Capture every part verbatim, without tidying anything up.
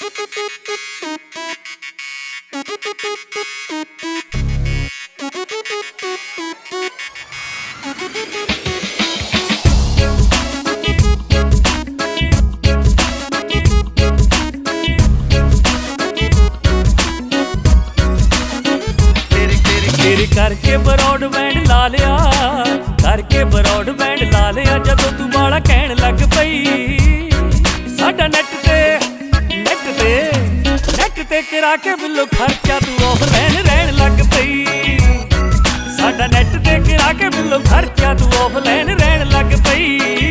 तेरे करके ब्रॉडबैंड ला लिया, करके ब्रॉडबैंड ला लिया। जदों तू बाला कहण लग पई साडा नेट ते नेट ते नेट ते करा के बिल्लो खर्चा तू ऑफलाइन रहन लग पई। साडा नेट ते करा के बिल्लो खर्चा तू ऑफलाइन रहन लग पई।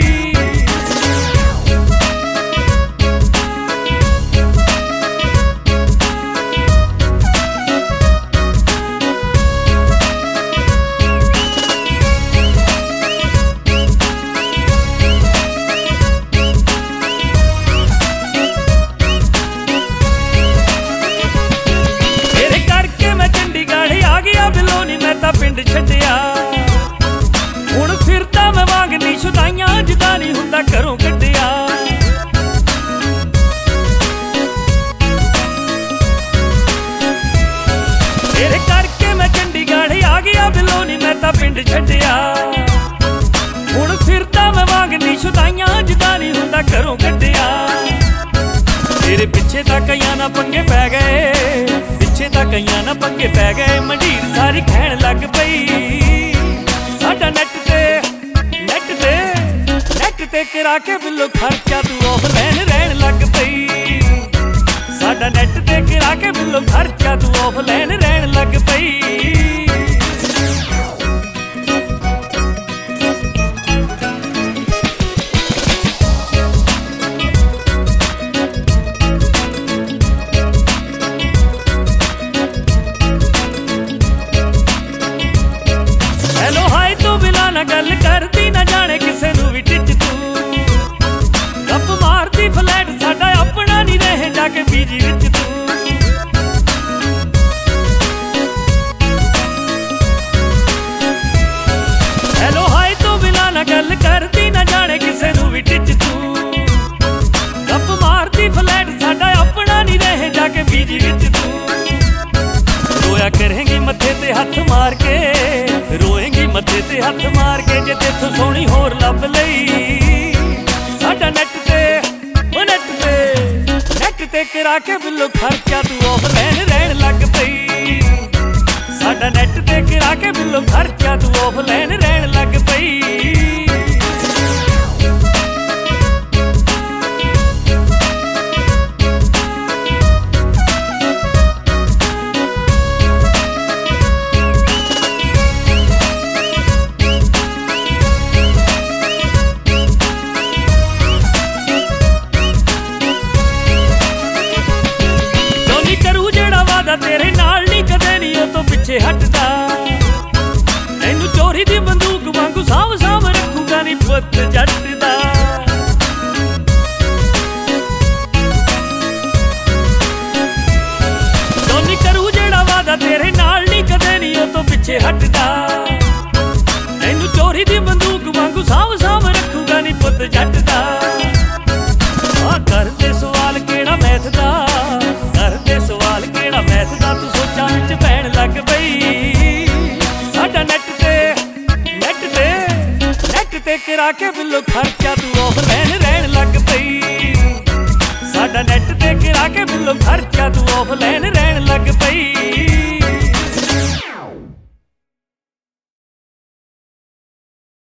पिंड छड्डिया हुण फिरदा मैं वांगनी शुदाइयां जिदा नहीं हुंदा घरों कड्डिया। तेरे करके मैं चंडीगढ़ आ गया बिलोनी मैं तां पिंड छड्डिया। हुण फिरदा मैं वांगनी शुदाइयां जिदा नहीं हुंदा घरों कड्डिया। तेरे पिछे तां कईयां ना पंगे पै गए, पिछे तां कईयां ना पंगे पै गए। मंडीर सारी कहण लग पई साडा नेट ते नेट ते नेट ते करा के बिल्लो खर्चा तू ऑफलाइन रहन लग पई। साडा नेट ते करा के बिल्लो खर्चा तू ऑफलाइन रहन लग पई। गल करदी ना जाने किसे नू भी टिच तू गप मारदी फ्लैट साडा अपना नहीं रहे जाके बीजी विच तू। हेलो हाय तो बिना ना गल करदी ना जाने किसे नू भी टिच तू गप मारदी फ्लैट साडा अपना नहीं रहे जाके बीजी विच तू। रोया करेंगी मत्थे ते हथ मार के, रोएंगी मत्थे ते हथ मार के जे तेथों सोहनी होर लभ लई। साडा नेट ते ओ नेट ते नेट ते करा के बिल्लो खर्चा तू ऑफलाइन रहन लग पई। साडा नेट ते करा के बिल्लो खर्चा तू ऑफलाइन रहन लग पई। तेरे नाल नहीं कदे नहीं ओ तो पिछे हटदा, तैनू चोरी दी बंदूक वांगू साम साम रखूगा नहीं पुत जट दा। जोनी करू जेड़ा वादा तेरे नाल नहीं कदे नहीं ओ तो पिछे हटदा, तैनू चोरी दी बंदूक वांगू साम साम रखूगा नहीं पुत जट दा। आ करदे सवाल केड़ा मैथ दा, करदे सवाल केड़ा मैथ दा तू सोचां विच पैण लग पई। साडा नेट ते नेट ते नेट ते करा के बिल्लो खर्चा तू ऑफलाइन रहन लग पई। साडा नेट ते करा के बिल्लो खर्चा तू ऑफलाइन